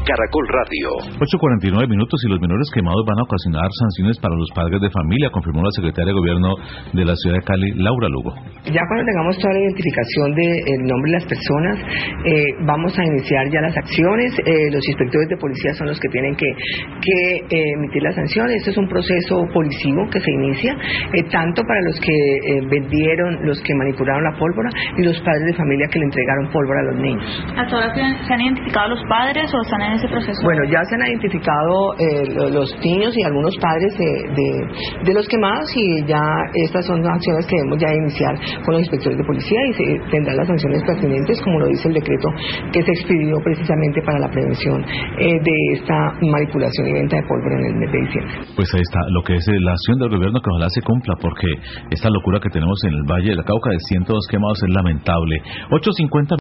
Caracol Radio. 8:49 minutos y los menores quemados van a ocasionar sanciones para los padres de familia, confirmó la secretaria de Gobierno de la ciudad de Cali, Laura Lugo. Ya cuando tengamos toda la identificación del nombre de las personas, vamos a iniciar ya las acciones. Los inspectores de policía son los que tienen que emitir las sanciones. Este es un proceso policivo que se inicia, tanto para los que vendieron, los que manipularon la pólvora y los padres de familia que le entregaron pólvora a los niños. ¿Hasta ahora se han identificado los padres o están en ese proceso? Bueno, ya se han identificado los niños y algunos padres de los quemados, y ya estas son acciones que debemos ya iniciar con los inspectores de policía, y se tendrán las sanciones pertinentes, como lo dice el decreto que se expidió precisamente para la prevención de esta manipulación y venta de pólvora en el mes de diciembre. Pues ahí está lo que es la acción del gobierno, que ojalá se cumpla, porque esta locura que tenemos en el Valle del Cauca de 102 quemados es lamentable. 8:50